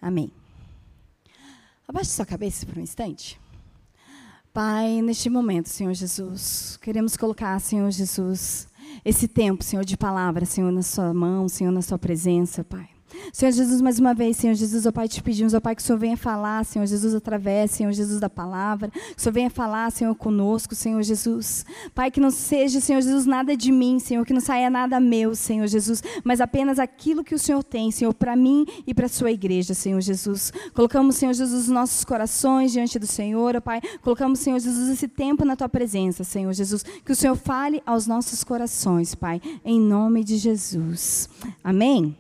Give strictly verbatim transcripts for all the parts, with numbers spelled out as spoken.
Amém. Abaixe sua cabeça por um instante. Pai, neste momento, Senhor Jesus, queremos colocar, Senhor Jesus, esse tempo, Senhor, de palavra, Senhor, na sua mão, Senhor, na sua presença, Pai. Senhor Jesus, mais uma vez, Senhor Jesus, ó Pai, te pedimos, ó Pai, que o Senhor venha falar, Senhor Jesus, através, Senhor Jesus, da palavra, que o Senhor venha falar, Senhor, conosco, Senhor Jesus. Pai, que não seja, Senhor Jesus, nada de mim, Senhor, que não saia nada meu, Senhor Jesus, mas apenas aquilo que o Senhor tem, Senhor, para mim e para a sua igreja, Senhor Jesus. Colocamos, Senhor Jesus, os nossos corações diante do Senhor, ó Pai, colocamos, Senhor Jesus, esse tempo na tua presença, Senhor Jesus, que o Senhor fale aos nossos corações, Pai, em nome de Jesus. Amém?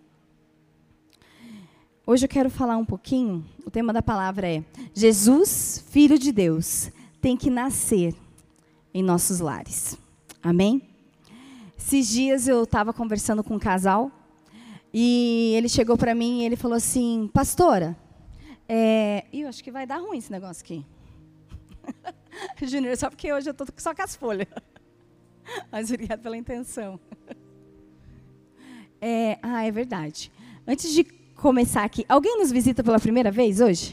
Hoje eu quero falar um pouquinho, o tema da palavra é Jesus, Filho de Deus, tem que nascer em nossos lares. Amém? Esses dias eu estava conversando com um casal e ele chegou para mim e ele falou assim, pastora, é... Ih, eu acho que vai dar ruim esse negócio aqui. Júnior, só porque hoje eu estou só com as folhas. Mas obrigado pela intenção. É... Ah, é verdade. Antes de começar aqui. Alguém nos visita pela primeira vez hoje?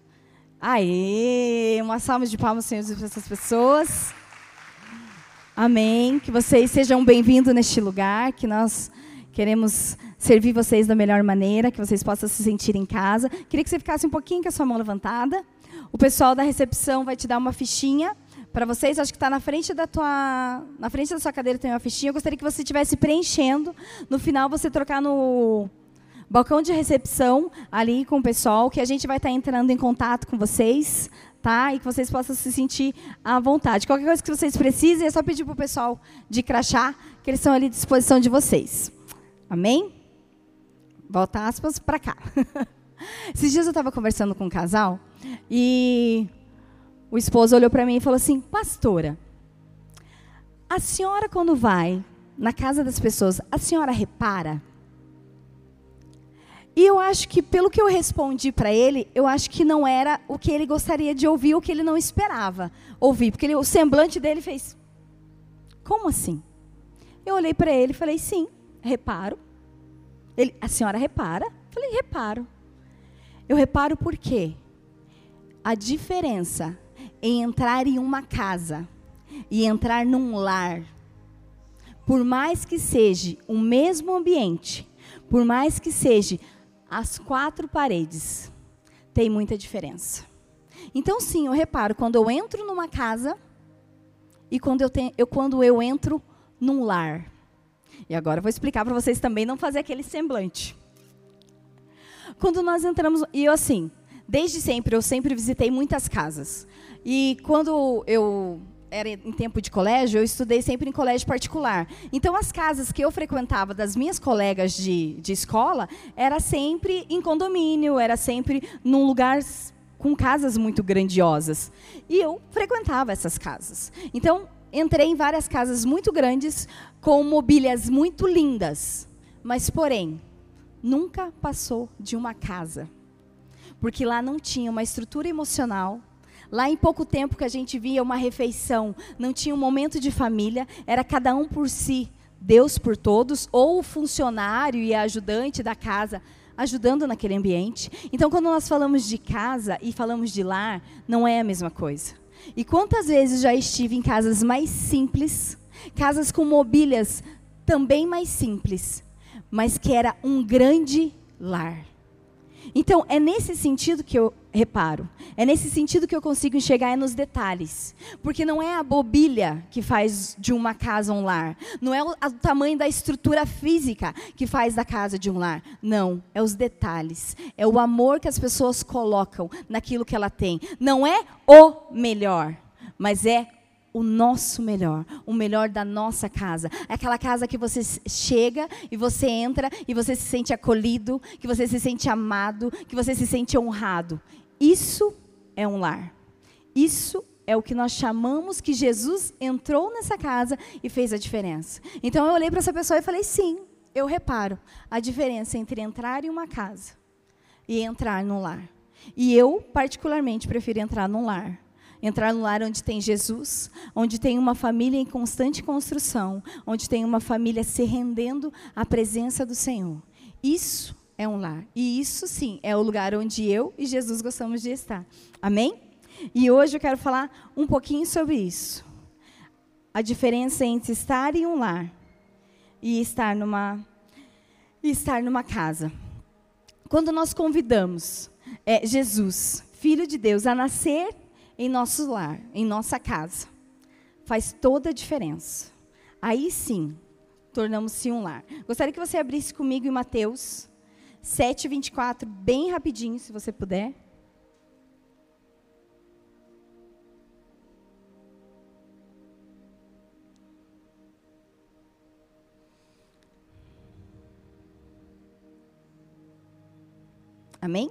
Aê! Uma salva de palmas, Senhor, para essas pessoas. Amém. Que vocês sejam bem-vindos neste lugar, que nós queremos servir vocês da melhor maneira, que vocês possam se sentir em casa. Queria que você ficasse um pouquinho com a sua mão levantada. O pessoal da recepção vai te dar uma fichinha para vocês. Acho que está na frente da tua, na frente da sua cadeira tem uma fichinha. Eu gostaria que você estivesse preenchendo. No final, você trocar no balcão de recepção, ali com o pessoal, que a gente vai estar entrando em contato com vocês, tá? E que vocês possam se sentir à vontade. Qualquer coisa que vocês precisem, é só pedir para o pessoal de crachá, que eles estão ali à disposição de vocês. Amém? Volta aspas para cá. Esses dias eu estava conversando com um casal, e o esposo olhou para mim e falou assim, pastora, a senhora quando vai na casa das pessoas, a senhora repara? E eu acho que, pelo que eu respondi para ele, eu acho que não era o que ele gostaria de ouvir, o que ele não esperava ouvir. Porque ele, o semblante dele fez, como assim? Eu olhei para ele e falei, sim, reparo. Ele, a senhora repara? Eu falei, reparo. Eu reparo por quê? A diferença em entrar em uma casa e entrar num lar, por mais que seja o mesmo ambiente, por mais que seja as quatro paredes, tem muita diferença. Então, sim, eu reparo, quando eu entro numa casa e quando eu, tenho, eu, quando eu entro num lar. E agora eu vou explicar para vocês também não fazer aquele semblante. Quando nós entramos, e eu assim, desde sempre, eu sempre visitei muitas casas. E quando eu era em tempo de colégio, eu estudei sempre em colégio particular. Então, as casas que eu frequentava das minhas colegas de, de escola, era sempre em condomínio, era sempre num lugar com casas muito grandiosas. E eu frequentava essas casas. Então, entrei em várias casas muito grandes, com mobílias muito lindas. Mas, porém, nunca passou de uma casa. Porque lá não tinha uma estrutura emocional. Lá, em pouco tempo que a gente via uma refeição, não tinha um momento de família, era cada um por si, Deus por todos, ou o funcionário e a ajudante da casa ajudando naquele ambiente. Então, quando nós falamos de casa e falamos de lar, não é a mesma coisa. E quantas vezes já estive em casas mais simples, casas com mobílias também mais simples, mas que era um grande lar. Então, é nesse sentido que eu reparo. É nesse sentido que eu consigo enxergar é nos detalhes. Porque não é a mobília que faz de uma casa um lar. Não é o, o tamanho da estrutura física que faz da casa de um lar. Não, é os detalhes. É o amor que as pessoas colocam naquilo que ela tem. Não é o melhor, mas é o nosso melhor, o melhor da nossa casa. É aquela casa que você chega e você entra e você se sente acolhido, que você se sente amado, que você se sente honrado. Isso é um lar. Isso é o que nós chamamos que Jesus entrou nessa casa e fez a diferença. Então eu olhei para essa pessoa e falei, sim, eu reparo a diferença entre entrar em uma casa e entrar num lar. E eu, particularmente, prefiro entrar num lar. Entrar num lar onde tem Jesus, onde tem uma família em constante construção, onde tem uma família se rendendo à presença do Senhor. Isso é um lar. E isso sim, é o lugar onde eu e Jesus gostamos de estar. Amém? E hoje eu quero falar um pouquinho sobre isso. A diferença entre estar em um lar e estar numa, e estar numa casa. Quando nós convidamos é, Jesus, Filho de Deus, a nascer em nosso lar, em nossa casa, faz toda a diferença. Aí sim, tornamos-se um lar. Gostaria que você abrisse comigo em Mateus sete, vinte e quatro, bem rapidinho, se você puder. Amém?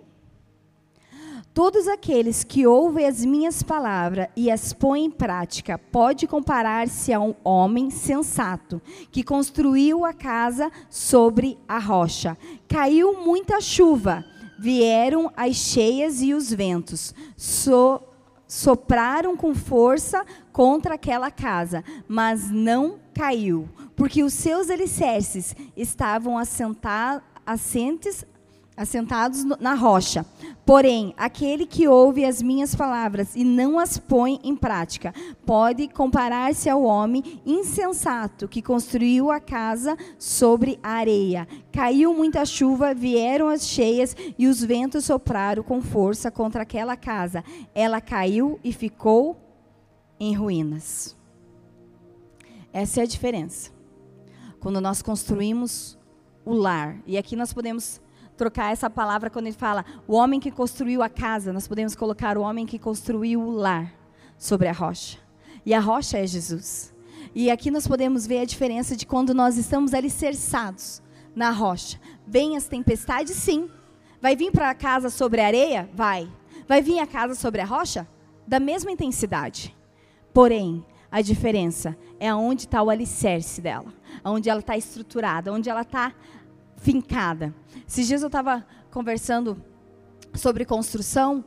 Todos aqueles que ouvem as minhas palavras e as põem em prática, pode comparar-se a um homem sensato, que construiu a casa sobre a rocha. Caiu muita chuva, vieram as cheias e os ventos, so, sopraram com força contra aquela casa, mas não caiu, porque os seus alicerces estavam assenta, assentes assentados na rocha. Porém, aquele que ouve as minhas palavras e não as põe em prática, pode comparar-se ao homem insensato que construiu a casa sobre a areia. Caiu muita chuva, vieram as cheias e os ventos sopraram com força contra aquela casa. Ela caiu e ficou em ruínas. Essa é a diferença. Quando nós construímos o lar, e aqui nós podemos trocar essa palavra quando ele fala o homem que construiu a casa, nós podemos colocar o homem que construiu o lar sobre a rocha. E a rocha é Jesus. E aqui nós podemos ver a diferença de quando nós estamos alicerçados na rocha. Vem as tempestades, sim. Vai vir para a casa sobre a areia? Vai. Vai vir a casa sobre a rocha? Da mesma intensidade. Porém, a diferença é onde está o alicerce dela. Onde ela está estruturada, onde ela está fincada. Esses dias eu estava conversando sobre construção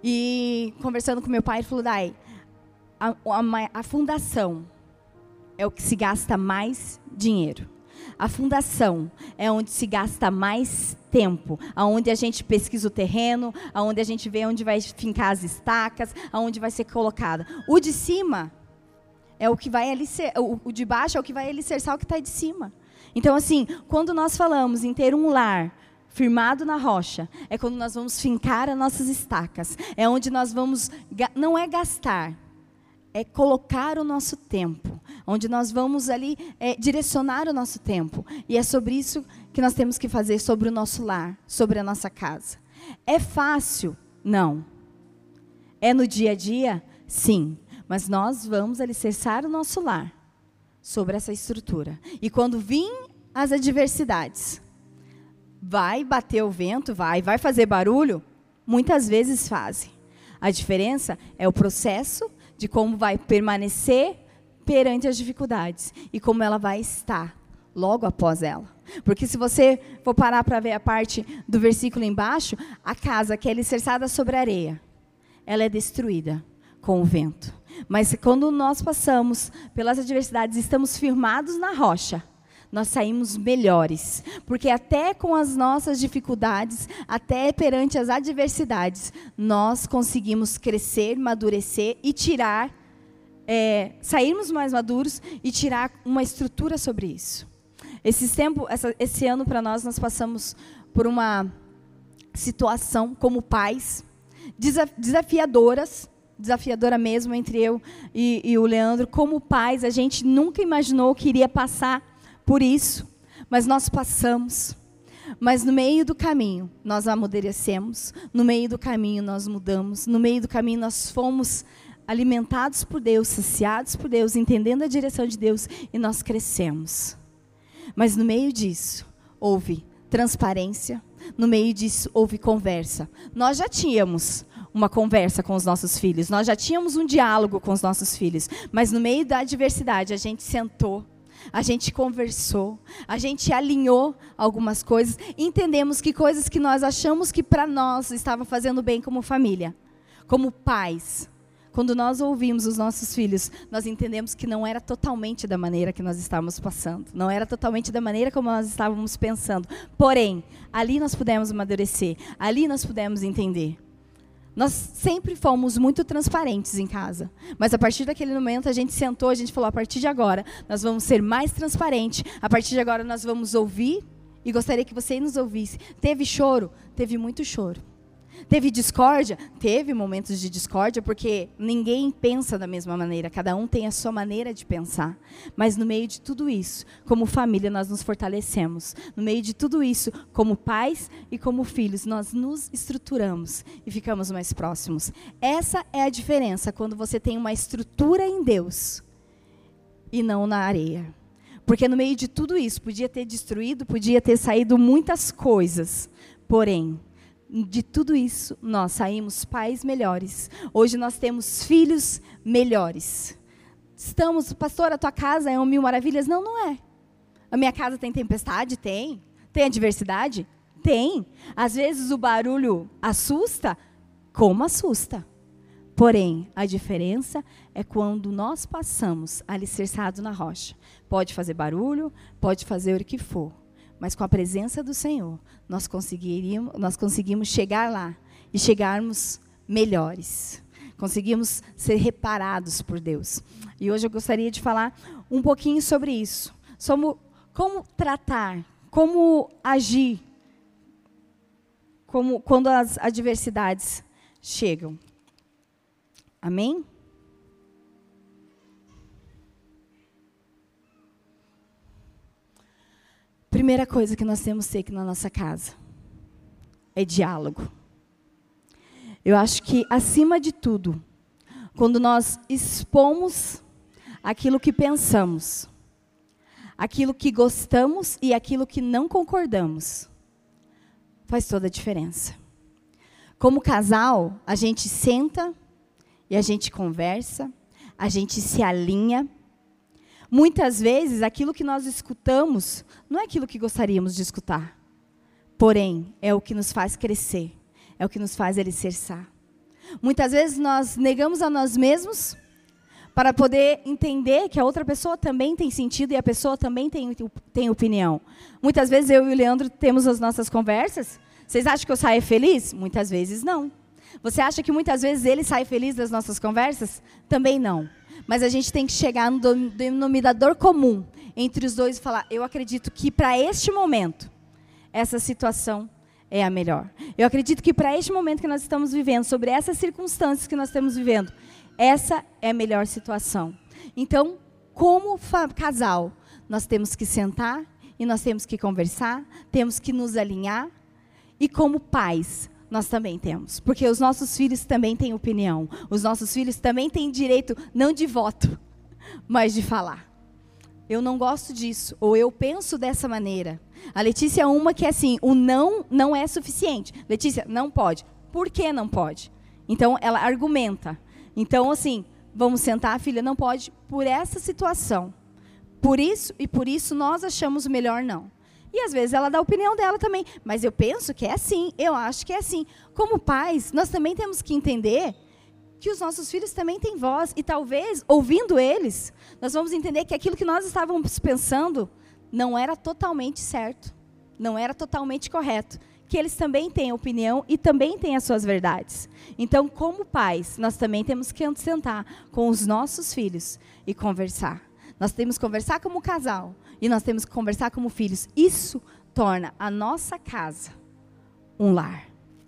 e conversando com meu pai, ele falou, Dai, a, a, a fundação é o que se gasta mais dinheiro. A fundação é onde se gasta mais tempo, aonde a gente pesquisa o terreno, aonde a gente vê onde vai fincar as estacas, aonde vai ser colocada. O de cima é o que vai alicer, o, o de baixo é o que vai alicerçar o que está de cima. Então, assim, quando nós falamos em ter um lar firmado na rocha, é quando nós vamos fincar as nossas estacas. É onde nós vamos, não é gastar, é colocar o nosso tempo. Onde nós vamos ali é, direcionar o nosso tempo. E é sobre isso que nós temos que fazer, sobre o nosso lar, sobre a nossa casa. É fácil? Não. É no dia a dia? Sim. Mas nós vamos alicerçar o nosso lar sobre essa estrutura. E quando vir as adversidades, vai bater o vento, vai, vai fazer barulho, muitas vezes fazem. A diferença é o processo de como vai permanecer perante as dificuldades e como ela vai estar logo após ela. Porque se você for parar para ver a parte do versículo embaixo, a casa que é alicerçada sobre a areia, ela é destruída com o vento. Mas quando nós passamos pelas adversidades e estamos firmados na rocha, nós saímos melhores. Porque até com as nossas dificuldades, até perante as adversidades, nós conseguimos crescer, amadurecer e tirar, é, sairmos mais maduros e tirar uma estrutura sobre isso. Esse, tempo, essa, esse ano para nós, nós passamos por uma situação como pais, desafiadoras, desafiadora mesmo entre eu e, e o Leandro. Como pais, a gente nunca imaginou que iria passar por isso, mas nós passamos. Mas no meio do caminho, nós amadurecemos, no meio do caminho nós mudamos, no meio do caminho nós fomos alimentados por Deus, saciados por Deus, entendendo a direção de Deus, e nós crescemos. Mas no meio disso, houve transparência, no meio disso, houve conversa. Nós já tínhamos uma conversa com os nossos filhos, nós já tínhamos um diálogo com os nossos filhos, mas no meio da adversidade, a gente sentou, a gente conversou, a gente alinhou algumas coisas, entendemos que coisas que nós achamos que para nós estavam fazendo bem como família, como pais, Quando nós ouvimos os nossos filhos, nós entendemos que não era totalmente da maneira que nós estávamos passando. Não era totalmente da maneira como nós estávamos pensando. Porém, ali nós pudemos amadurecer. Ali nós pudemos entender. Nós sempre fomos muito transparentes em casa. Mas a partir daquele momento a gente sentou, a gente falou, a partir de agora nós vamos ser mais transparentes. A partir de agora nós vamos ouvir e gostaria que você nos ouvisse. Teve choro? Teve muito choro. Teve discórdia? Teve momentos de discórdia, porque ninguém pensa da mesma maneira, cada um tem a sua maneira de pensar. Mas no meio de tudo isso, como família, nós nos fortalecemos. No meio de tudo isso, como pais e como filhos, nós nos estruturamos e ficamos mais próximos. Essa é a diferença quando você tem uma estrutura em Deus e não na areia. Porque no meio de tudo isso, podia ter destruído, podia ter saído muitas coisas, porém, de tudo isso, nós saímos pais melhores. Hoje nós temos filhos melhores. Estamos, pastor, a tua casa é um mil maravilhas? Não, não é. A minha casa tem tempestade? Tem. Tem adversidade? Tem. Às vezes o barulho assusta? Como assusta? Porém, a diferença é quando nós passamos alicerçado na rocha. Pode fazer barulho, pode fazer o que for. Mas com a presença do Senhor, nós conseguiríamos, nós conseguimos chegar lá e chegarmos melhores. Conseguimos ser reparados por Deus. E hoje eu gostaria de falar um pouquinho sobre isso. Sobre como tratar, como agir como, quando as adversidades chegam. Amém? Primeira coisa que nós temos que ter aqui na nossa casa é diálogo. Eu acho que, acima de tudo, quando nós expomos aquilo que pensamos, aquilo que gostamos e aquilo que não concordamos, faz toda a diferença. Como casal, a gente senta e a gente conversa, a gente se alinha. Muitas vezes, aquilo que nós escutamos não é aquilo que gostaríamos de escutar. Porém, é o que nos faz crescer. É o que nos faz alicerçar. Muitas vezes, nós negamos a nós mesmos para poder entender que a outra pessoa também tem sentido e a pessoa também tem, tem opinião. Muitas vezes, eu e o Leandro temos as nossas conversas. Vocês acham que eu saio feliz? Muitas vezes, não. Você acha que muitas vezes ele sai feliz das nossas conversas? Também não. Mas a gente tem que chegar no denominador comum entre os dois e falar, eu acredito que para este momento, essa situação é a melhor. Eu acredito que para este momento que nós estamos vivendo, sobre essas circunstâncias que nós estamos vivendo, essa é a melhor situação. Então, como casal, nós temos que sentar e nós temos que conversar, temos que nos alinhar. E como pais, nós também temos, porque os nossos filhos também têm opinião. Os nossos filhos também têm direito, não de voto, mas de falar. Eu não gosto disso, ou eu penso dessa maneira. A Letícia é uma que é assim, o não não é suficiente. Letícia, não pode. Por que não pode? Então, ela argumenta. Então, assim, vamos sentar, filha, não pode por essa situação. Por isso e por isso nós achamos melhor não. E às vezes ela dá a opinião dela também. Mas eu penso que é assim, eu acho que é assim. Como pais, nós também temos que entender que os nossos filhos também têm voz. E talvez, ouvindo eles, nós vamos entender que aquilo que nós estávamos pensando não era totalmente certo. Não era totalmente correto. Que eles também têm opinião e também têm as suas verdades. Então, como pais, nós também temos que sentar com os nossos filhos e conversar. Nós temos que conversar como casal e nós temos que conversar como filhos. Isso torna a nossa casa um lar.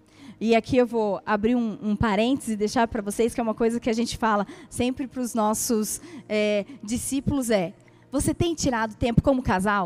E aqui eu vou abrir um, um parênteses e deixar para vocês que é uma coisa que a gente fala sempre para os nossos é, discípulos é, você tem tirado tempo como casal?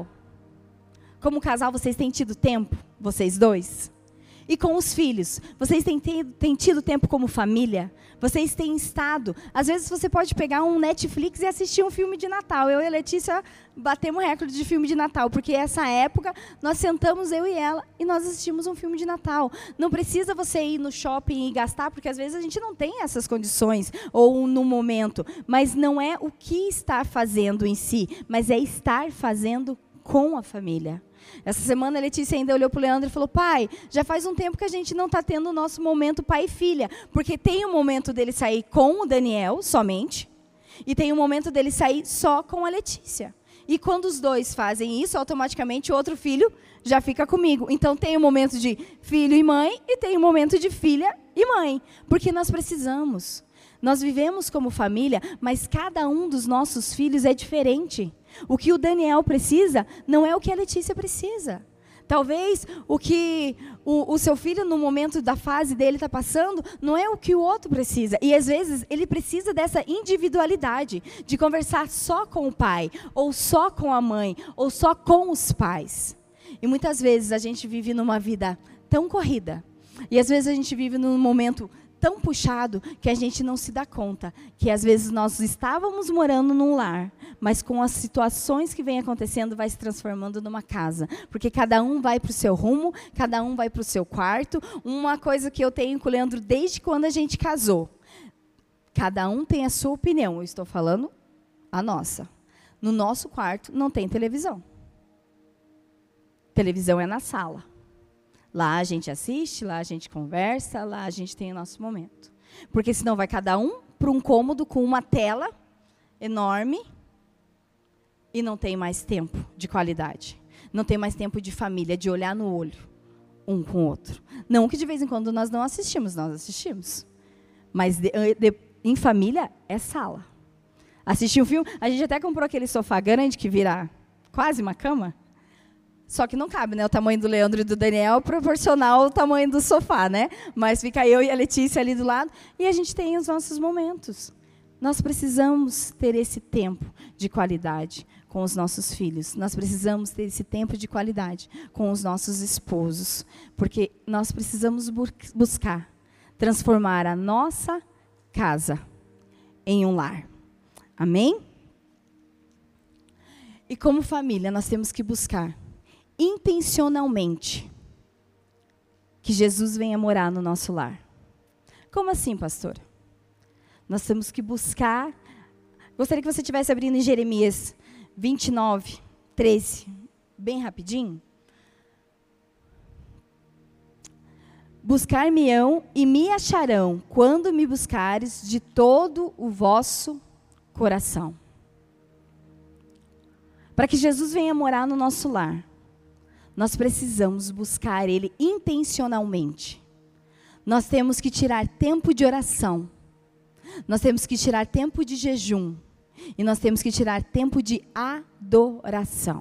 Como casal vocês têm tido tempo, vocês dois? E com os filhos, vocês têm tido, têm tido tempo como família? Vocês têm estado... Às vezes você pode pegar um Netflix e assistir um filme de Natal. Eu e a Letícia batemos recorde de filme de Natal, porque essa época nós sentamos, eu e ela, e nós assistimos um filme de Natal. Não precisa você ir no shopping e gastar, porque às vezes a gente não tem essas condições, ou no momento. Mas não é o que estar fazendo em si, mas é estar fazendo com a família. Essa semana a Letícia ainda olhou para o Leandro e falou, pai, já faz um tempo que a gente não está tendo o nosso momento pai e filha, porque tem o momento dele sair com o Daniel somente, e tem o momento dele sair só com a Letícia. E quando os dois fazem isso, automaticamente o outro filho já fica comigo. Então tem o momento de filho e mãe, e tem o momento de filha e mãe, porque nós precisamos. Nós vivemos como família, mas cada um dos nossos filhos é diferente. O que o Daniel precisa não é o que a Letícia precisa. Talvez o que o, o seu filho, no momento da fase dele está passando, não é o que o outro precisa. E às vezes ele precisa dessa individualidade, de conversar só com o pai, ou só com a mãe, ou só com os pais. E muitas vezes a gente vive numa vida tão corrida, e às vezes a gente vive num momento tão puxado que a gente não se dá conta que às vezes nós estávamos morando num lar, mas com as situações que vêm acontecendo vai se transformando numa casa, porque cada um vai para o seu rumo, cada um vai para o seu quarto. Uma coisa que eu tenho com o Leandro desde quando a gente casou, cada um tem a sua opinião, eu estou falando a nossa. No nosso quarto não tem televisão, televisão é na sala. Lá a gente assiste, lá a gente conversa, lá a gente tem o nosso momento. Porque senão vai cada um para um cômodo com uma tela enorme e não tem mais tempo de qualidade. Não tem mais tempo de família, de olhar no olho um com o outro. Não que de vez em quando nós não assistimos, nós assistimos. Mas de, de, em família é sala. Assistir um filme, a gente até comprou aquele sofá grande que vira quase uma cama. Só que não cabe, né? O tamanho do Leandro e do Daniel é proporcional ao tamanho do sofá, né? Mas fica eu e a Letícia ali do lado e a gente tem os nossos momentos. Nós precisamos ter esse tempo de qualidade com os nossos filhos. Nós precisamos ter esse tempo de qualidade com os nossos esposos. Porque nós precisamos bu- buscar transformar a nossa casa em um lar. Amém? E como família, nós temos que buscar intencionalmente que Jesus venha morar no nosso lar. Como assim, pastora? Nós temos que buscar. Gostaria que você estivesse abrindo em Jeremias vinte e nove, treze, bem rapidinho. Buscar-me-ão e me acharão quando me buscares de todo o vosso coração. Para que Jesus venha morar no nosso lar, nós precisamos buscar Ele intencionalmente. Nós temos que tirar tempo de oração. Nós temos que tirar tempo de jejum. E nós temos que tirar tempo de adoração.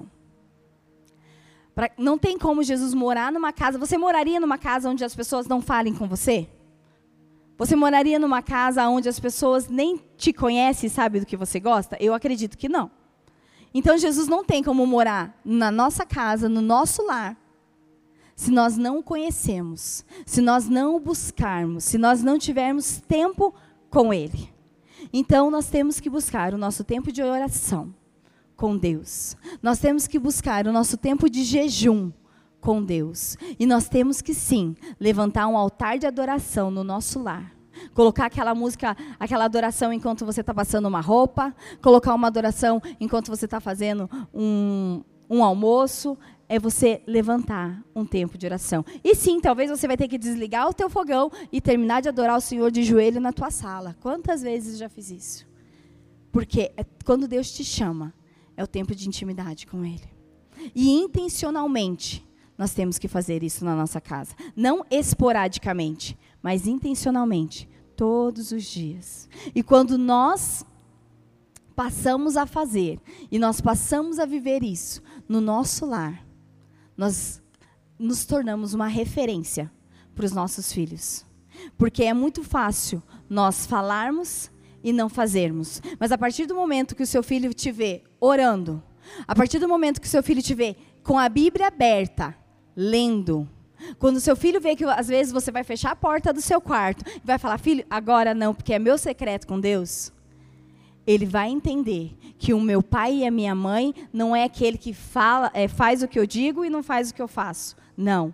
Pra, não tem como Jesus morar numa casa. Você moraria numa casa onde as pessoas não falem com você? Você moraria numa casa onde as pessoas nem te conhecem e sabem do que você gosta? Eu acredito que não. Então, Jesus não tem como morar na nossa casa, no nosso lar, se nós não o conhecemos, se nós não o buscarmos, se nós não tivermos tempo com Ele. Então, nós temos que buscar o nosso tempo de oração com Deus. Nós temos que buscar o nosso tempo de jejum com Deus. E nós temos que, sim, levantar um altar de adoração no nosso lar. Colocar aquela música, aquela adoração enquanto você está passando uma roupa, colocar uma adoração enquanto você está fazendo um, um almoço, é você levantar um tempo de oração. E sim, talvez você vai ter que desligar o teu fogão e terminar de adorar o Senhor de joelho na tua sala. Quantas vezes já fiz isso? Porque é, quando Deus te chama, é o tempo de intimidade com Ele. E intencionalmente, nós temos que fazer isso na nossa casa. Não esporadicamente, mas intencionalmente, todos os dias. E quando nós passamos a fazer, e nós passamos a viver isso no nosso lar, nós nos tornamos uma referência para os nossos filhos. Porque é muito fácil nós falarmos e não fazermos. Mas a partir do momento que o seu filho te vê orando, a partir do momento que o seu filho te vê com a Bíblia aberta, lendo, quando o seu filho vê que às vezes você vai fechar a porta do seu quarto e vai falar, filho, agora não, porque é meu secreto com Deus, ele vai entender que o meu pai e a minha mãe não é aquele que fala, é, faz o que eu digo e não faz o que eu faço. Não,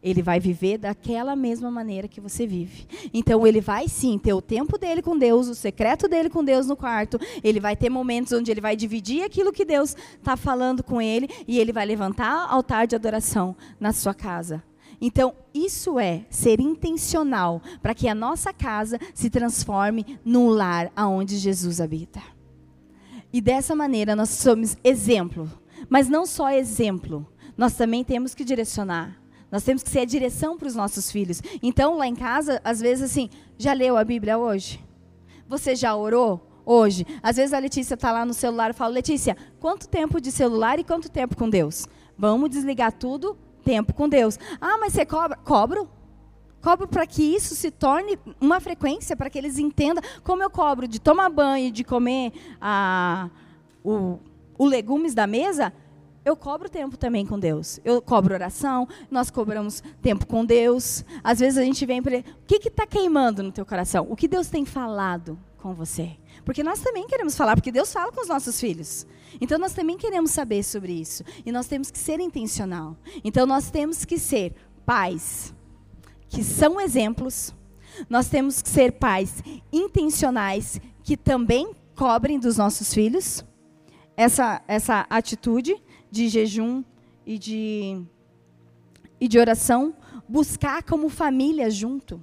ele vai viver daquela mesma maneira que você vive. Então, ele vai sim ter o tempo dele com Deus, o secreto dele com Deus no quarto. Ele vai ter momentos onde ele vai dividir aquilo que Deus está falando com ele. E ele vai levantar altar de adoração na sua casa. Então, isso é ser intencional para que a nossa casa se transforme num lar onde Jesus habita. E dessa maneira, nós somos exemplo. Mas não só exemplo. Nós também temos que direcionar. Nós temos que ser a direção para os nossos filhos. Então, lá em casa, às vezes assim, já leu a Bíblia hoje? Você já orou hoje? Às vezes a Letícia está lá no celular e fala, Letícia, quanto tempo de celular e quanto tempo com Deus? Vamos desligar tudo, tempo com Deus. Ah, mas você cobra? Cobro. Cobro para que isso se torne uma frequência, para que eles entendam como eu cobro de tomar banho, de comer a, o, o legumes da mesa. Eu cobro tempo também com Deus. Eu cobro oração, nós cobramos tempo com Deus. Às vezes a gente vem para ele, o que está queimando no teu coração? O que Deus tem falado com você? Porque nós também queremos falar, porque Deus fala com os nossos filhos. Então nós também queremos saber sobre isso. E nós temos que ser intencional. Então nós temos que ser pais que são exemplos. Nós temos que ser pais intencionais que também cobrem dos nossos filhos essa, essa atitude de jejum e de, e de oração, buscar como família junto.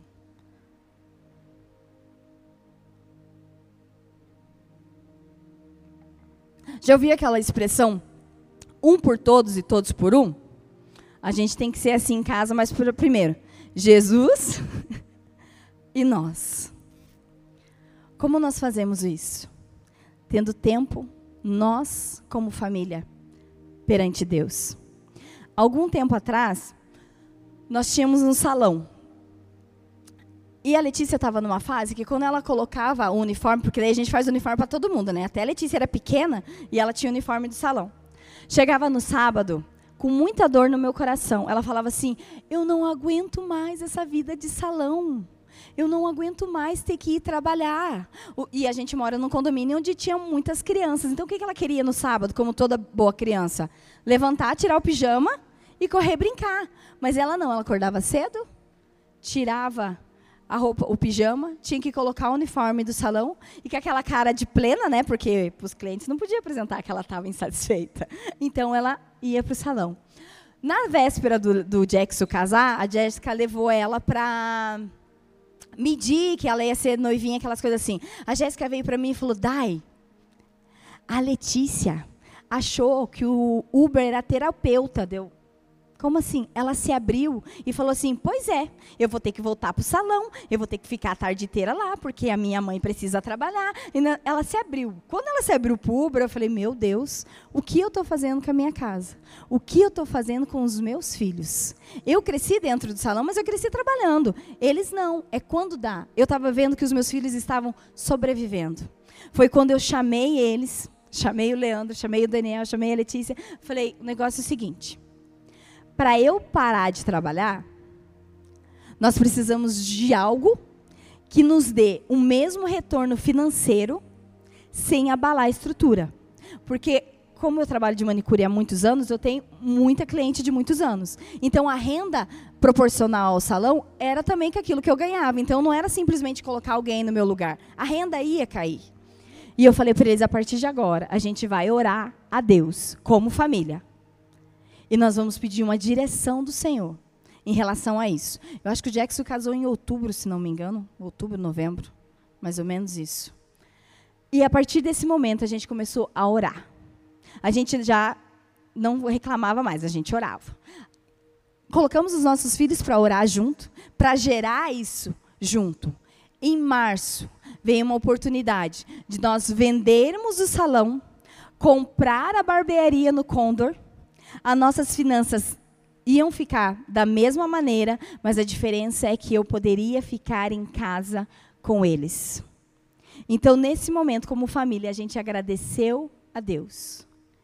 Já ouviu aquela expressão, um por todos e todos por um? A gente tem que ser assim em casa, mas primeiro, Jesus e nós. Como nós fazemos isso? Tendo tempo, nós como família, perante Deus. Algum tempo atrás, nós tínhamos um salão. E a Letícia estava numa fase que quando ela colocava o uniforme, porque daí a gente faz uniforme para todo mundo, né? Até a Letícia era pequena e ela tinha o uniforme do salão. Chegava no sábado, com muita dor no meu coração. Ela falava assim, eu não aguento mais essa vida de salão. Eu não aguento mais ter que ir trabalhar. E a gente mora num condomínio onde tinha muitas crianças. Então, o que ela queria no sábado, como toda boa criança? Levantar, tirar o pijama e correr brincar. Mas ela não, ela acordava cedo, tirava a roupa, o pijama, tinha que colocar o uniforme do salão e com aquela cara de plena, né? Porque para os clientes não podia apresentar que ela estava insatisfeita. Então, ela ia para o salão. Na véspera do, do Jackson casar, a Jéssica levou ela para medir que ela ia ser noivinha, aquelas coisas assim. A Jéssica veio para mim e falou, Dai, a Letícia achou que o Uber era terapeuta. Deu, como assim? Ela se abriu e falou assim, pois é, eu vou ter que voltar para o salão, eu vou ter que ficar a tarde inteira lá, porque a minha mãe precisa trabalhar. E ela se abriu. Quando ela se abriu para o Uber, eu falei, meu Deus, o que eu estou fazendo com a minha casa? O que eu estou fazendo com os meus filhos? Eu cresci dentro do salão, mas eu cresci trabalhando. Eles não, é quando dá. Eu estava vendo que os meus filhos estavam sobrevivendo. Foi quando eu chamei eles, chamei o Leandro, chamei o Daniel, chamei a Letícia, falei, o negócio é o seguinte, para eu parar de trabalhar, nós precisamos de algo que nos dê o mesmo retorno financeiro sem abalar a estrutura. Porque, como eu trabalho de manicure há muitos anos, eu tenho muita cliente de muitos anos. Então, a renda proporcional ao salão era também com aquilo que eu ganhava. Então, não era simplesmente colocar alguém no meu lugar. A renda ia cair. E eu falei para eles, a partir de agora, a gente vai orar a Deus como família. E nós vamos pedir uma direção do Senhor em relação a isso. Eu acho que o Jackson casou em outubro, se não me engano. Outubro, novembro, mais ou menos isso. E a partir desse momento, a gente começou a orar. A gente já não reclamava mais, a gente orava. Colocamos os nossos filhos para orar junto, para gerar isso junto. Em março, veio uma oportunidade de nós vendermos o salão, comprar a barbearia no Condor. As nossas finanças iam ficar da mesma maneira, mas a diferença é que eu poderia ficar em casa com eles. Então, nesse momento, como família, a gente agradeceu a Deus.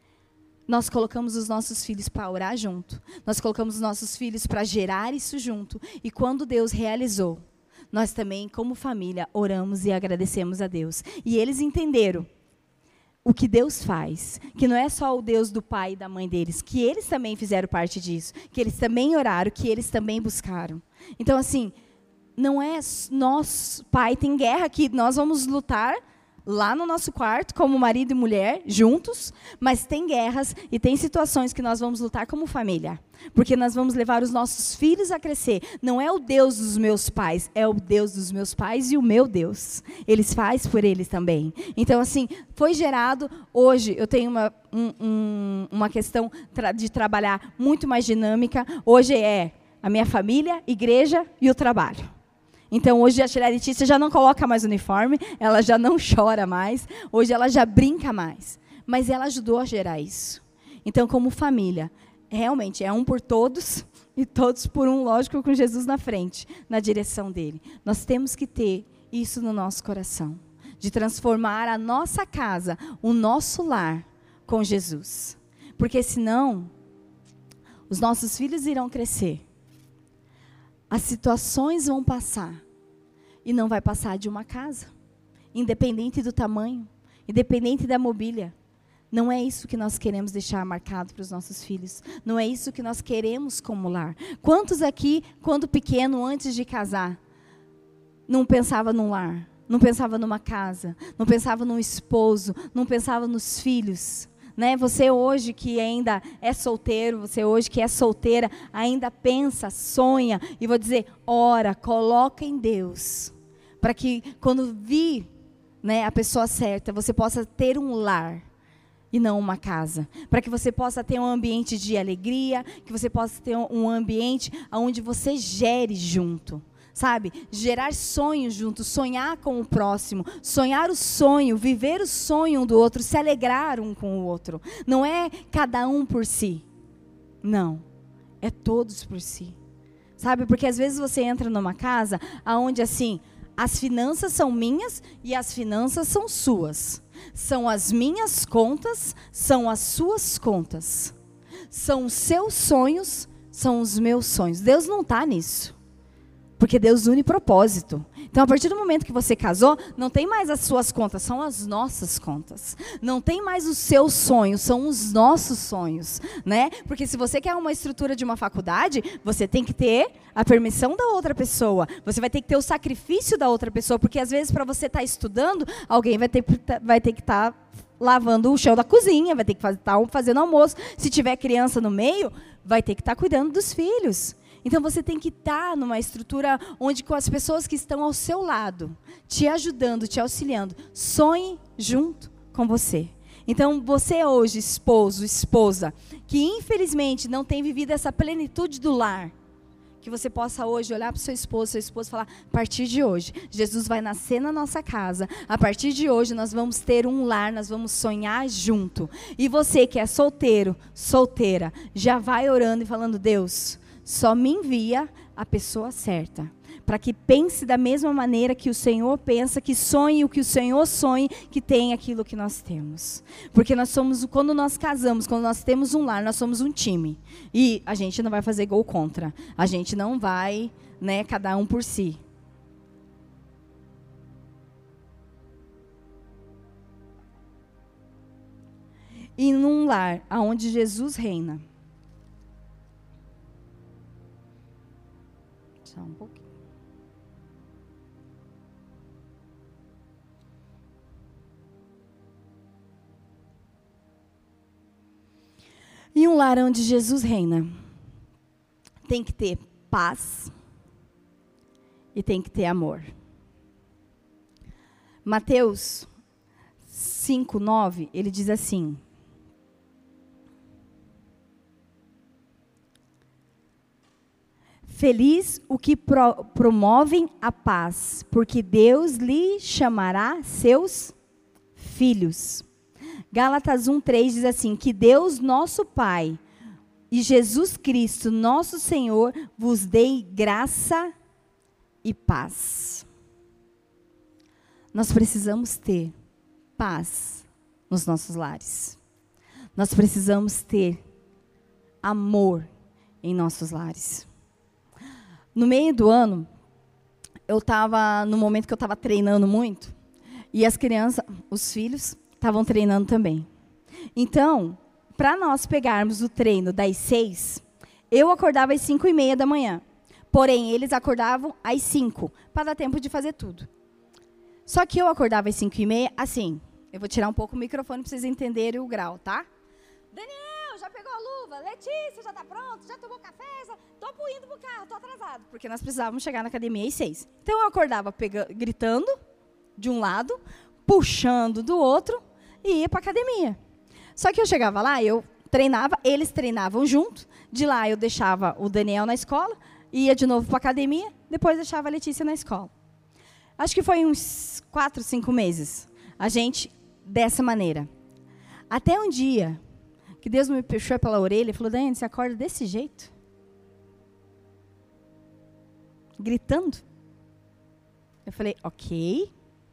Nós colocamos os nossos filhos para orar junto. Nós colocamos os nossos filhos para gerar isso junto. E quando Deus realizou, nós também, como família, oramos e agradecemos a Deus. E eles entenderam o que Deus faz, que não é só o Deus do pai e da mãe deles, que eles também fizeram parte disso, que eles também oraram, que eles também buscaram. Então, assim, não é nós, pai, tem guerra que nós vamos lutar lá no nosso quarto, como marido e mulher, juntos, mas tem guerras e tem situações que nós vamos lutar como família, porque nós vamos levar os nossos filhos a crescer. Não é o Deus dos meus pais, é o Deus dos meus pais e o meu Deus. Eles fazem por eles também. Então, assim, foi gerado, hoje eu tenho uma, um, um, uma questão tra- de trabalhar muito mais dinâmica. Hoje é a minha família, igreja e o trabalho. Então, hoje a tia Letícia já não coloca mais uniforme, ela já não chora mais, hoje ela já brinca mais. Mas ela ajudou a gerar isso. Então, como família, realmente é um por todos e todos por um, lógico, com Jesus na frente, na direção dele. Nós temos que ter isso no nosso coração, de transformar a nossa casa, o nosso lar, com Jesus. Porque senão, os nossos filhos irão crescer. As situações vão passar e não vai passar de uma casa, independente do tamanho, independente da mobília. Não é isso que nós queremos deixar marcado para os nossos filhos. Não é isso que nós queremos como lar. Quantos aqui, quando pequeno, antes de casar, não pensava num lar, não pensava numa casa, não pensava num esposo, não pensava nos filhos? Né? Você hoje que ainda é solteiro, você hoje que é solteira, ainda pensa, sonha, e vou dizer, ora, coloca em Deus, para que quando vir, né, a pessoa certa, você possa ter um lar e não uma casa, para que você possa ter um ambiente de alegria, que você possa ter um ambiente onde você gere junto. Sabe, gerar sonhos juntos, sonhar com o próximo, sonhar o sonho, viver o sonho um do outro, se alegrar um com o outro. Não é cada um por si, não, é todos por si. Sabe, porque às vezes você entra numa casa onde assim, as finanças são minhas e as finanças são suas. São as minhas contas, são as suas contas. São os seus sonhos, são os meus sonhos. Deus não está nisso. Porque Deus une propósito. Então, a partir do momento que você casou, não tem mais as suas contas, são as nossas contas. Não tem mais os seus sonhos, são os nossos sonhos, né? Porque se você quer uma estrutura de uma faculdade, você tem que ter a permissão da outra pessoa. Você vai ter que ter o sacrifício da outra pessoa, porque às vezes para você estar tá estudando, alguém vai ter, vai ter que estar tá lavando o chão da cozinha, vai ter que estar tá fazendo almoço. Se tiver criança no meio, vai ter que estar tá cuidando dos filhos. Então, você tem que estar numa estrutura onde com as pessoas que estão ao seu lado, te ajudando, te auxiliando, sonhe junto com você. Então, você hoje, esposo, esposa, que infelizmente não tem vivido essa plenitude do lar, que você possa hoje olhar para o seu esposo, seu esposo falar, a partir de hoje, Jesus vai nascer na nossa casa, a partir de hoje nós vamos ter um lar, nós vamos sonhar junto. E você que é solteiro, solteira, já vai orando e falando, Deus, só me envia a pessoa certa, para que pense da mesma maneira que o Senhor pensa, que sonhe o que o Senhor sonhe, que tem aquilo que nós temos. Porque nós somos, quando nós casamos, quando nós temos um lar, nós somos um time. E a gente não vai fazer gol contra. A gente não vai, né, cada um por si. E num lar onde Jesus reina, só um pouquinho. E um lar onde Jesus reina, tem que ter paz e tem que ter amor. Mateus cinco, nove, ele diz assim, feliz o que pro, promovem a paz, porque Deus lhe chamará seus filhos. Gálatas um, três diz assim, que Deus nosso Pai e Jesus Cristo nosso Senhor vos dê graça e paz. Nós precisamos ter paz nos nossos lares. Nós precisamos ter amor em nossos lares. No meio do ano, eu estava, no momento que eu estava treinando muito, e as crianças, os filhos, estavam treinando também. Então, para nós pegarmos o treino das seis, eu acordava às cinco e meia da manhã. Porém, eles acordavam às cinco, para dar tempo de fazer tudo. Só que eu acordava às cinco e meia, assim, eu vou tirar um pouco o microfone para vocês entenderem o grau, tá? Daniel, já pegou a luva? Letícia, já está pronto? Já tomou café? Estou indo para o carro, estou atrasado. Porque nós precisávamos chegar na academia às seis. Então, eu acordava pegando, gritando de um lado, puxando do outro e ia para a academia. Só que eu chegava lá, eu treinava, eles treinavam junto. De lá, eu deixava o Daniel na escola, ia de novo para a academia, depois deixava a Letícia na escola. Acho que foi uns quatro, cinco meses, a gente dessa maneira. Até um dia, que Deus me puxou pela orelha e falou, Daiane, você acorda desse jeito? Gritando? Eu falei, ok.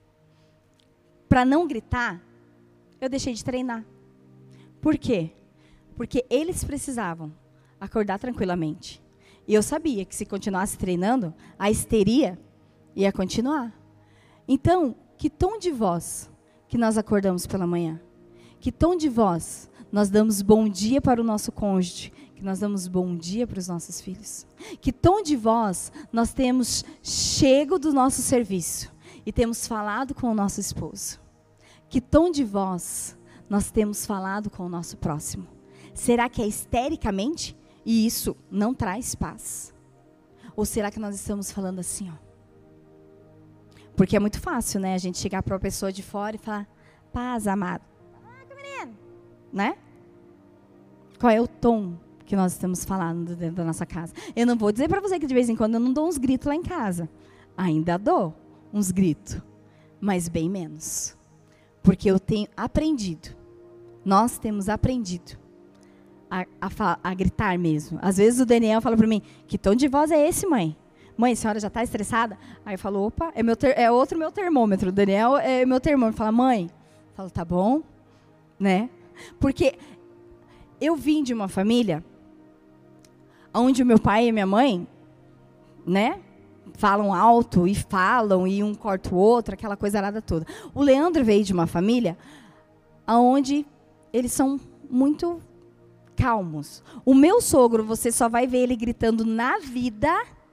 Para não gritar, eu deixei de treinar. Por quê? Porque eles precisavam acordar tranquilamente. E eu sabia que se continuasse treinando, a histeria ia continuar. Então, que tom de voz que nós acordamos pela manhã? Que tom de voz nós damos bom dia para o nosso cônjuge? Que nós damos bom dia para os nossos filhos? Que tom de voz nós temos chego do nosso serviço e temos falado com o nosso esposo? Que tom de voz nós temos falado com o nosso próximo? Será que é histericamente? E isso não traz paz? Ou será que nós estamos falando assim, ó? Porque é muito fácil, né? A gente chegar para uma pessoa de fora e falar, paz, amado. Ah, que menino. Né? Qual é o tom que nós estamos falando dentro da nossa casa? Eu não vou dizer para você que de vez em quando eu não dou uns gritos lá em casa. Ainda dou uns gritos, mas bem menos. Porque eu tenho aprendido, nós temos aprendido a, a, a gritar mesmo. Às vezes o Daniel fala para mim, que tom de voz é esse, mãe? Mãe, a senhora já está estressada? Aí eu falo, opa, é, meu ter, é outro meu termômetro. O Daniel é meu termômetro. Fala, mãe, eu falo, tá bom, né? Porque eu vim de uma família onde o meu pai e minha mãe, né, falam alto e falam, e um corta o outro, aquela coisa arada toda. O Leandro veio de uma família onde eles são muito calmos. O meu sogro, você só vai ver ele gritando na vida,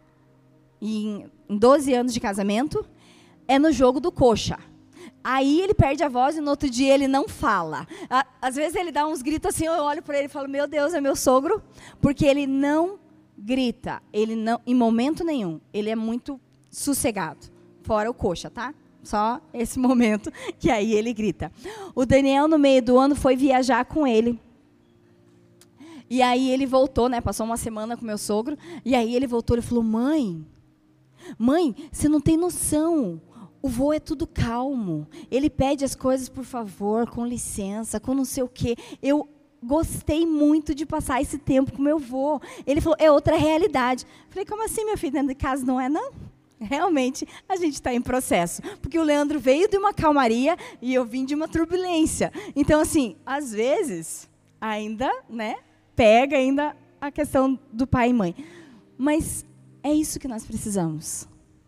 em doze anos de casamento, é no jogo do coxa. Aí ele perde a voz e no outro dia ele não fala. Às vezes ele dá uns gritos assim, eu olho para ele e falo, meu Deus, é meu sogro, porque ele não grita, ele não, em momento nenhum, ele é muito sossegado, fora o coxa, tá? Só esse momento que aí ele grita. O Daniel, no meio do ano, foi viajar com ele. E aí ele voltou, né? Passou uma semana com meu sogro, e aí ele voltou e falou, mãe, mãe, você não tem noção, o vô é tudo calmo, ele pede as coisas por favor, com licença, com não sei o quê. Eu gostei muito de passar esse tempo com meu vô. Ele falou, é outra realidade. Falei, como assim, meu filho, dentro de casa não é, não? Realmente, a gente está em processo. Porque o Leandro veio de uma calmaria e eu vim de uma turbulência. Então, assim, às vezes, ainda, né, pega ainda a questão do pai e mãe. Mas é isso que nós precisamos.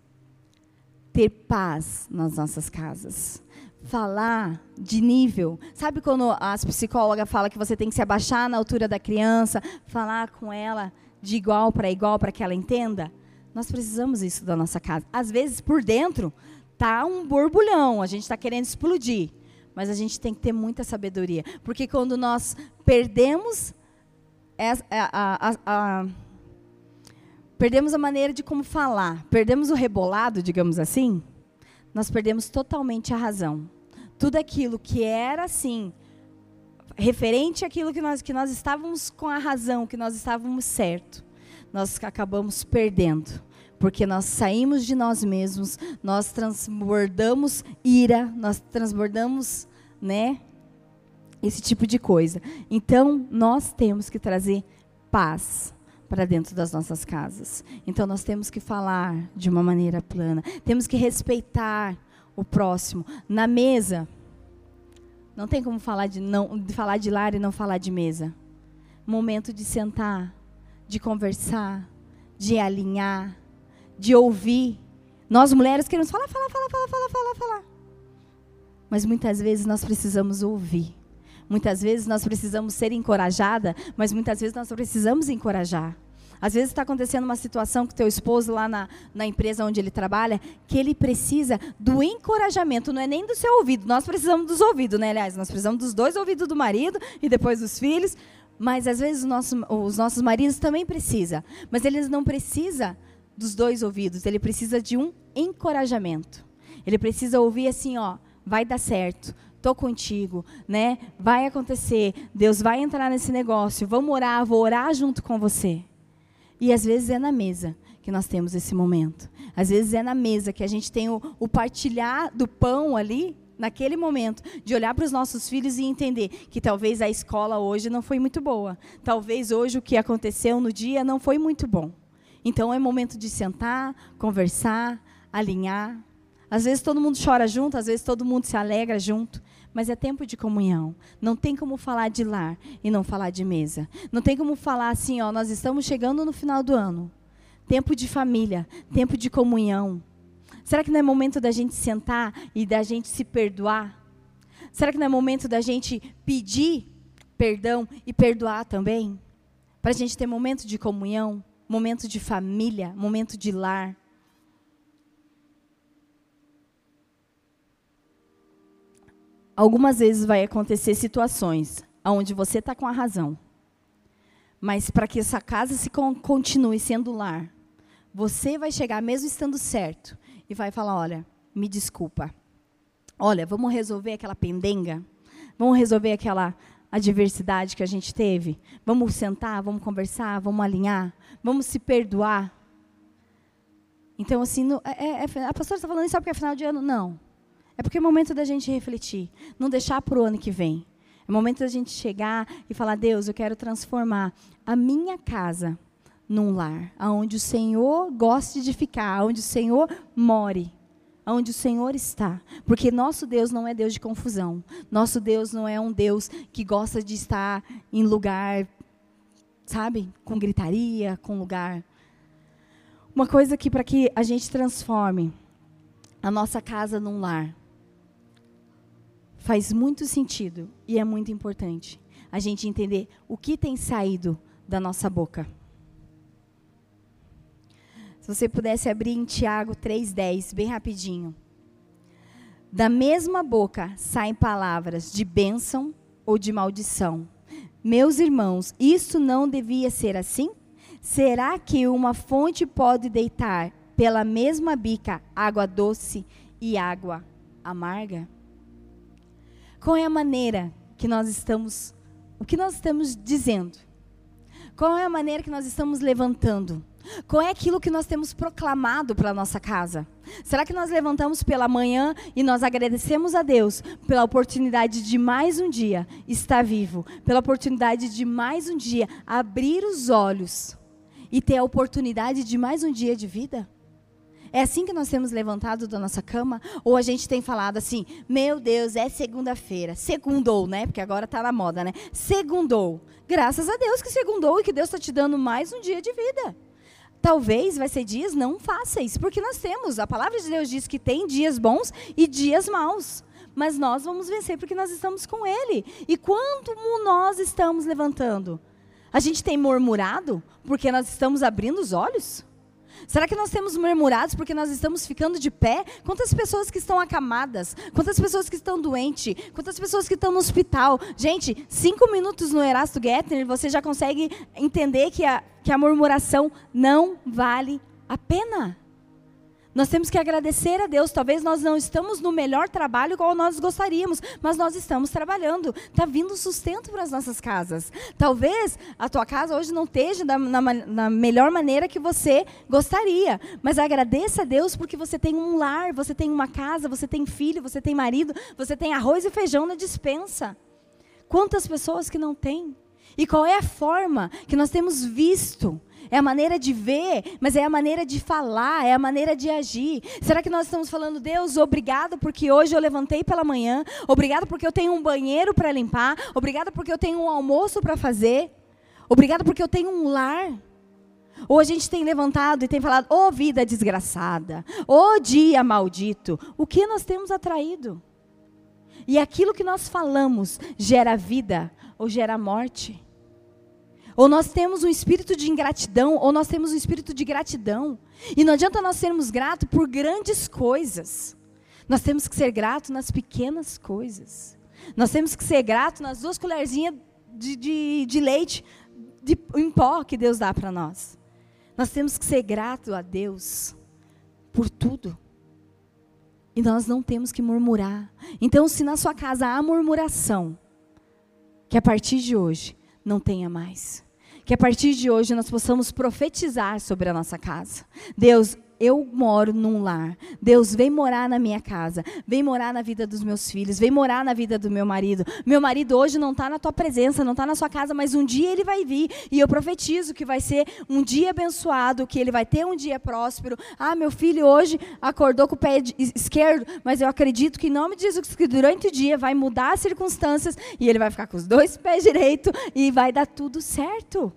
Ter paz nas nossas casas. Falar de nível. Sabe quando as psicólogas falam que você tem que se abaixar na altura da criança, falar com ela de igual para igual para que ela entenda? Nós precisamos isso da nossa casa. Às vezes, por dentro, tá um borbulhão, a gente está querendo explodir. Mas a gente tem que ter muita sabedoria. Porque quando nós perdemos a, a, a, a, perdemos a maneira de como falar, perdemos o rebolado, digamos assim, nós perdemos totalmente a razão. Tudo aquilo que era, assim, referente àquilo que nós, que nós estávamos com a razão, que nós estávamos certo, nós acabamos perdendo. Porque nós saímos de nós mesmos, nós transbordamos ira, nós transbordamos, né, esse tipo de coisa. Então, nós temos que trazer paz para dentro das nossas casas. Então, nós temos que falar de uma maneira plana. Temos que respeitar o próximo. Na mesa, não tem como falar de, não, de falar de lar e não falar de mesa. Momento de sentar, de conversar, de alinhar, de ouvir. Nós, mulheres, queremos falar, falar, falar, falar, falar, falar, falar. mas muitas vezes nós precisamos ouvir. Muitas vezes nós precisamos ser encorajada, mas muitas vezes nós precisamos encorajar. Às vezes está acontecendo uma situação com o teu esposo lá na, na empresa onde ele trabalha, que ele precisa do encorajamento, não é nem do seu ouvido. Nós precisamos dos ouvidos, né? Aliás, nós precisamos dos dois ouvidos do marido e depois dos filhos. Mas às vezes o nosso, os nossos maridos também precisam. Mas eles não precisam dos dois ouvidos, ele precisa de um encorajamento. Ele precisa ouvir assim, ó, vai dar certo. Estou contigo, né? Vai acontecer, Deus vai entrar nesse negócio, vamos orar, vou orar junto com você. E às vezes é na mesa que nós temos esse momento. Às vezes é na mesa que a gente tem o, o partilhar do pão ali, naquele momento, de olhar para os nossos filhos e entender que talvez a escola hoje não foi muito boa. Talvez hoje o que aconteceu no dia não foi muito bom. Então é momento de sentar, conversar, alinhar. Às vezes todo mundo chora junto, às vezes todo mundo se alegra junto. Mas é tempo de comunhão. Não tem como falar de lar e não falar de mesa. Não tem como falar assim, ó, nós estamos chegando no final do ano. Tempo de família, tempo de comunhão. Será que não é momento da gente sentar e da gente se perdoar? Será que não é momento da gente pedir perdão e perdoar também? Para a gente ter momento de comunhão, momento de família, momento de lar. Algumas vezes vai acontecer situações onde você está com a razão. Mas para que essa casa se con- continue sendo lar, você vai chegar mesmo estando certo e vai falar, olha, me desculpa. Olha, vamos resolver aquela pendenga? Vamos resolver aquela adversidade que a gente teve? Vamos sentar, vamos conversar, vamos alinhar? Vamos se perdoar? Então, assim, no, é, é, a pastora está falando isso só porque é final de ano? Não. É porque é momento da gente refletir, não deixar para o ano que vem. É momento da gente chegar e falar, Deus, eu quero transformar a minha casa num lar, onde o Senhor goste de ficar, onde o Senhor more, onde o Senhor está. Porque nosso Deus não é Deus de confusão. Nosso Deus não é um Deus que gosta de estar em lugar, sabe, com gritaria, com lugar. Uma coisa que para que a gente transforme a nossa casa num lar, faz muito sentido e é muito importante a gente entender o que tem saído da nossa boca. Se você pudesse abrir em Tiago três, dez, bem rapidinho. Da mesma boca saem palavras de bênção ou de maldição. Meus irmãos, isso não devia ser assim? Será que uma fonte pode deitar pela mesma bica água doce e água amarga? Qual é a maneira que nós estamos, o que nós estamos dizendo? Qual é a maneira que nós estamos levantando? Qual é aquilo que nós temos proclamado para a nossa casa? Será que nós levantamos pela manhã e nós agradecemos a Deus pela oportunidade de mais um dia estar vivo, pela oportunidade de mais um dia abrir os olhos e ter a oportunidade de mais um dia de vida? É assim que nós temos levantado da nossa cama? Ou a gente tem falado assim, meu Deus, é segunda-feira. Segundou, né? Porque agora está na moda, né? Segundou. Graças a Deus que segundou e que Deus está te dando mais um dia de vida. Talvez vai ser dias não fáceis, porque nós temos, a palavra de Deus diz que tem dias bons e dias maus. Mas nós vamos vencer porque nós estamos com Ele. E quanto nós estamos levantando? A gente tem murmurado porque nós estamos abrindo os olhos? Será que nós temos murmurados porque nós estamos ficando de pé? Quantas pessoas que estão acamadas? Quantas pessoas que estão doentes? Quantas pessoas que estão no hospital? Gente, cinco minutos no Erasto Gettner, você já consegue entender que a, que a murmuração não vale a pena. Nós temos que agradecer a Deus. Talvez nós não estamos no melhor trabalho como nós gostaríamos, mas nós estamos trabalhando. Está vindo sustento para as nossas casas. Talvez a tua casa hoje não esteja da, na, na melhor maneira que você gostaria, mas agradeça a Deus porque você tem um lar, você tem uma casa, você tem filho, você tem marido, você tem arroz e feijão na despensa. Quantas pessoas que não têm? E qual é a forma que nós temos visto? É a maneira de ver, mas é a maneira de falar, é a maneira de agir. Será que nós estamos falando, Deus, obrigado porque hoje eu levantei pela manhã, obrigado porque eu tenho um banheiro para limpar, obrigado porque eu tenho um almoço para fazer, obrigado porque eu tenho um lar? Ou a gente tem levantado e tem falado, ô oh, vida desgraçada, ô oh, dia maldito, o que nós temos atraído? E aquilo que nós falamos gera vida ou gera morte? Ou nós temos um espírito de ingratidão, ou nós temos um espírito de gratidão. E não adianta nós sermos gratos por grandes coisas. Nós temos que ser gratos nas pequenas coisas. Nós temos que ser gratos nas duas colherzinhas de, de, de leite de, em pó que Deus dá para nós. Nós temos que ser gratos a Deus por tudo. E nós não temos que murmurar. Então, se na sua casa há murmuração, que a partir de hoje não tenha mais. Que a partir de hoje nós possamos profetizar sobre a nossa casa. Deus, eu moro num lar. Deus, vem morar na minha casa. Vem morar na vida dos meus filhos. Vem morar na vida do meu marido. Meu marido hoje não está na tua presença, não está na sua casa, mas um dia ele vai vir. E eu profetizo que vai ser um dia abençoado, que ele vai ter um dia próspero. Ah, meu filho hoje acordou com o pé esquerdo, mas eu acredito que em nome de Jesus, que durante o dia vai mudar as circunstâncias e ele vai ficar com os dois pés direitos e vai dar tudo certo.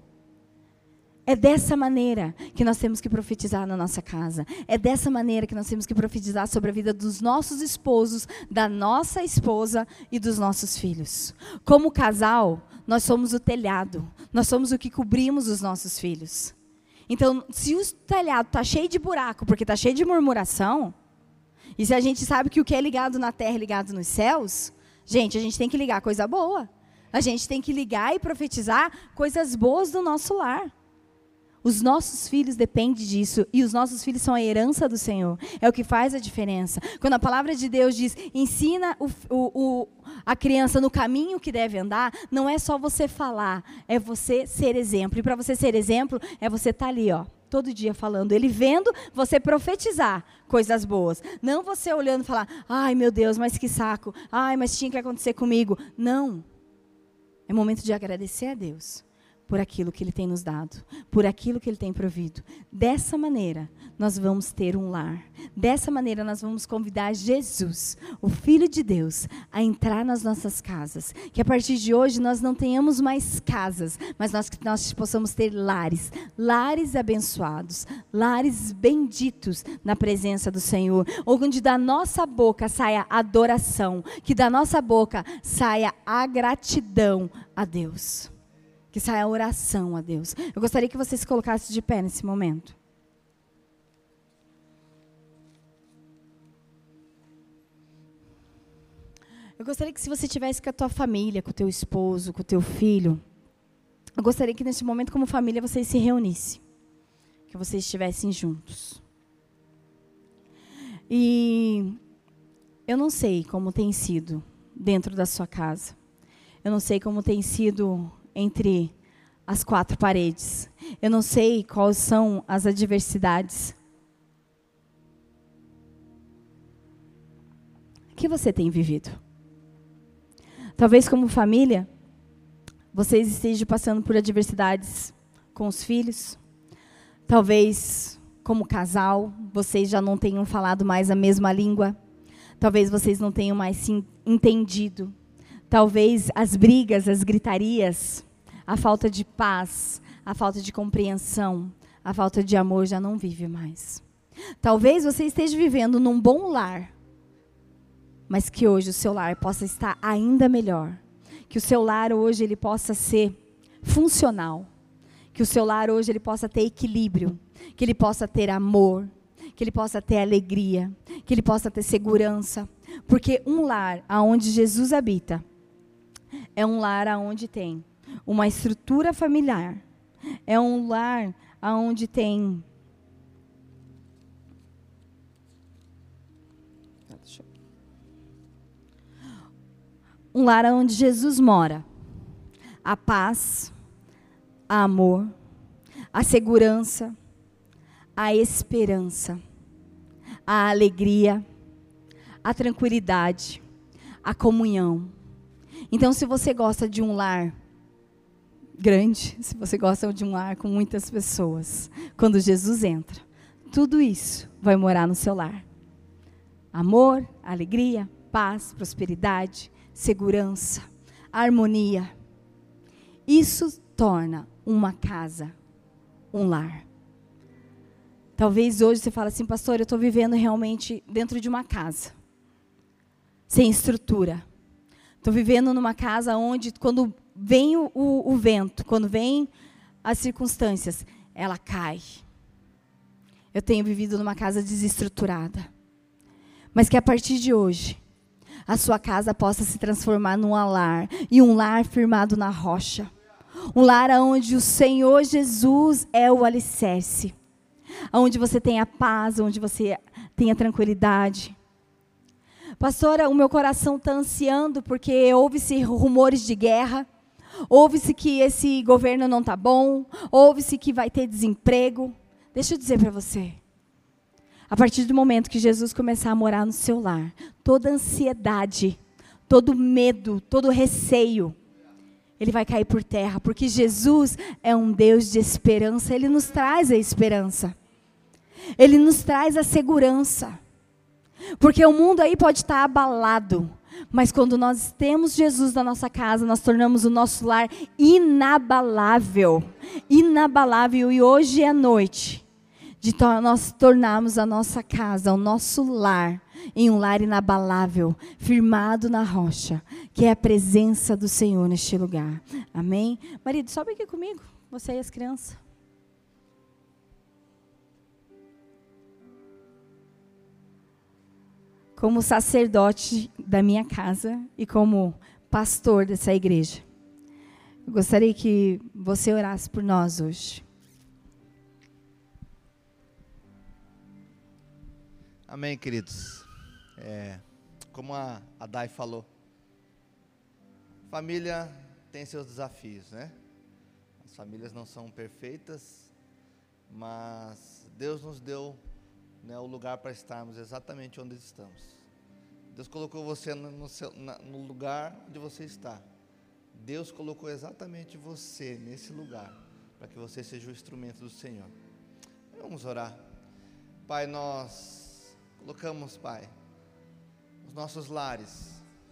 É dessa maneira que nós temos que profetizar na nossa casa. É dessa maneira que nós temos que profetizar sobre a vida dos nossos esposos, da nossa esposa e dos nossos filhos. Como casal, nós somos o telhado. Nós somos o que cobrimos os nossos filhos. Então, se o telhado está cheio de buraco, porque está cheio de murmuração, e se a gente sabe que o que é ligado na terra é ligado nos céus, gente, a gente tem que ligar coisa boa. A gente tem que ligar e profetizar coisas boas do nosso lar. Os nossos filhos dependem disso, e os nossos filhos são a herança do Senhor. É o que faz a diferença. Quando a palavra de Deus diz, ensina o, o, o, a criança no caminho que deve andar, não é só você falar, é você ser exemplo. E para você ser exemplo, é você estar ali, ó, todo dia falando, ele vendo, você profetizar coisas boas. Não você olhando e falar, ai meu Deus, mas que saco, ai, mas tinha que acontecer comigo. Não. É momento de agradecer a Deus por aquilo que Ele tem nos dado, por aquilo que Ele tem provido. Dessa maneira, nós vamos ter um lar. Dessa maneira, nós vamos convidar Jesus, o Filho de Deus, a entrar nas nossas casas. Que a partir de hoje, nós não tenhamos mais casas, mas nós, que nós possamos ter lares. Lares abençoados, lares benditos na presença do Senhor. Onde da nossa boca saia adoração, que da nossa boca saia a gratidão a Deus. Que saia a oração a Deus. Eu gostaria que você se colocasse de pé nesse momento. Eu gostaria que se você estivesse com a tua família, com o teu esposo, com o teu filho, eu gostaria que nesse momento, como família, vocês se reunissem. Que vocês estivessem juntos. E eu não sei como tem sido dentro da sua casa. Eu não sei como tem sido entre as quatro paredes. Eu não sei quais são as adversidades. O que você tem vivido? Talvez como família, vocês estejam passando por adversidades com os filhos. Talvez como casal, vocês já não tenham falado mais a mesma língua. Talvez vocês não tenham mais se entendido. Talvez as brigas, as gritarias, a falta de paz, a falta de compreensão, a falta de amor já não vive mais. Talvez você esteja vivendo num bom lar, mas que hoje o seu lar possa estar ainda melhor. Que o seu lar hoje ele possa ser funcional. Que o seu lar hoje ele possa ter equilíbrio. Que ele possa ter amor. Que ele possa ter alegria. Que ele possa ter segurança. Porque um lar onde Jesus habita é um lar onde tem uma estrutura familiar. É um lar onde tem um lar onde Jesus mora. A paz, a amor, a segurança, a esperança, a alegria, a tranquilidade, a comunhão. Então, se você gosta de um lar grande, se você gosta de um lar com muitas pessoas, quando Jesus entra, tudo isso vai morar no seu lar. Amor, alegria, paz, prosperidade, segurança, harmonia. Isso torna uma casa um lar. Talvez hoje você fale assim, pastor, eu estou vivendo realmente dentro de uma casa, sem estrutura. Estou vivendo numa casa onde, quando vem o, o, o vento, quando vem as circunstâncias, ela cai. Eu tenho vivido numa casa desestruturada. Mas que a partir de hoje, a sua casa possa se transformar num lar, e um lar firmado na rocha. Um lar onde o Senhor Jesus é o alicerce. Onde você tenha paz, onde você tenha tranquilidade. Pastora, o meu coração está ansiando porque ouve-se rumores de guerra. Ouve-se que esse governo não está bom. Ouve-se que vai ter desemprego. Deixa eu dizer para você. A partir do momento que Jesus começar a morar no seu lar, toda ansiedade, todo medo, todo receio, ele vai cair por terra, porque Jesus é um Deus de esperança, Ele nos traz a esperança, Ele nos traz a segurança, porque o mundo aí pode estar abalado, mas quando nós temos Jesus na nossa casa, nós tornamos o nosso lar inabalável, inabalável, e hoje é a noite, de to- nós tornarmos a nossa casa, o nosso lar, em um lar inabalável, firmado na rocha, que é a presença do Senhor neste lugar. Amém? Marido, sobe aqui comigo, você e as crianças. Como sacerdote da minha casa e como pastor dessa igreja, eu gostaria que você orasse por nós hoje. Amém, queridos. É, como a, a Dai falou, família tem seus desafios, né? As famílias não são perfeitas, mas Deus nos deu, né, o lugar para estarmos exatamente onde estamos. Deus colocou você no, no, seu, na, no lugar onde você está. Deus colocou exatamente você nesse lugar, para que você seja o instrumento do Senhor. Vamos orar. Pai, nós colocamos, Pai, os nossos lares.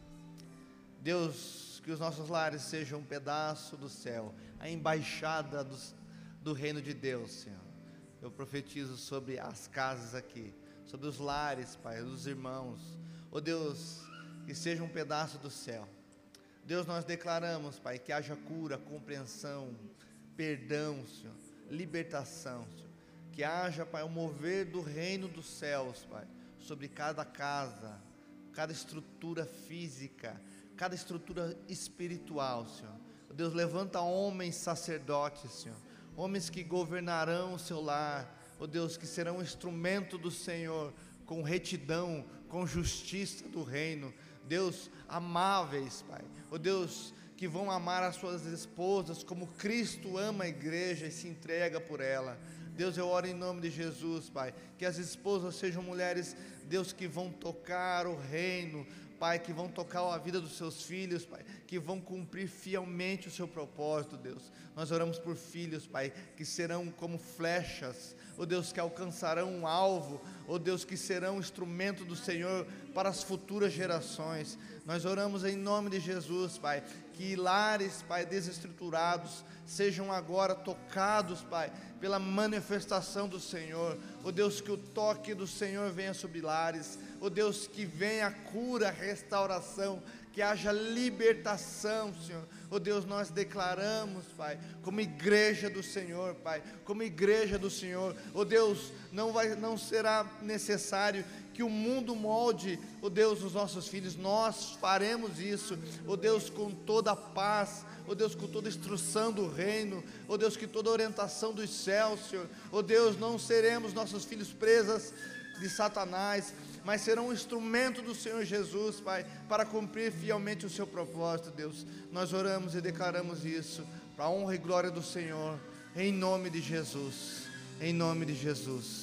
Deus, que os nossos lares sejam um pedaço do céu, a embaixada do, do reino de Deus, Senhor. Eu profetizo sobre as casas aqui, sobre os lares, Pai, dos irmãos. Ó Deus, que seja um pedaço do céu. Deus, nós declaramos, Pai, que haja cura, compreensão, perdão, Senhor, libertação, Senhor. Que haja, Pai, o mover do reino dos céus, Pai, sobre cada casa, cada estrutura física, cada estrutura espiritual, Senhor. Deus, levanta homens sacerdotes, Senhor, homens que governarão o seu lar, ó Deus, que serão instrumento do Senhor, com retidão, com justiça do reino, Deus, amáveis, Pai, ó Deus, que vão amar as suas esposas, como Cristo ama a igreja e se entrega por ela. Deus, eu oro em nome de Jesus, Pai, que as esposas sejam mulheres, Deus, que vão tocar o reino, Pai, que vão tocar a vida dos seus filhos, Pai, que vão cumprir fielmente o seu propósito, Deus. Nós oramos por filhos, Pai, que serão como flechas, ó Deus, que alcançarão um alvo, ó Deus, que serão instrumento do Senhor para as futuras gerações. Nós oramos em nome de Jesus, Pai, que lares, Pai, desestruturados sejam agora tocados, Pai, pela manifestação do Senhor. Ó Deus, que o toque do Senhor venha sobre lares. Ó Deus, que venha a cura, a restauração, que haja libertação, Senhor. Ó Deus, nós declaramos, Pai, como igreja do Senhor, Pai, como igreja do Senhor. Ó Deus, não vai, não será necessário que o mundo molde, ó Deus, os nossos filhos. Nós faremos isso, ó Deus, com toda a paz, ó Deus, com toda a instrução do reino, ó Deus, que toda a orientação dos céus, Senhor. Ó Deus, não seremos nossos filhos presas de Satanás, mas serão um instrumento do Senhor Jesus, Pai, para cumprir fielmente o seu propósito, Deus. Nós oramos e declaramos isso, para a honra e glória do Senhor, em nome de Jesus, em nome de Jesus.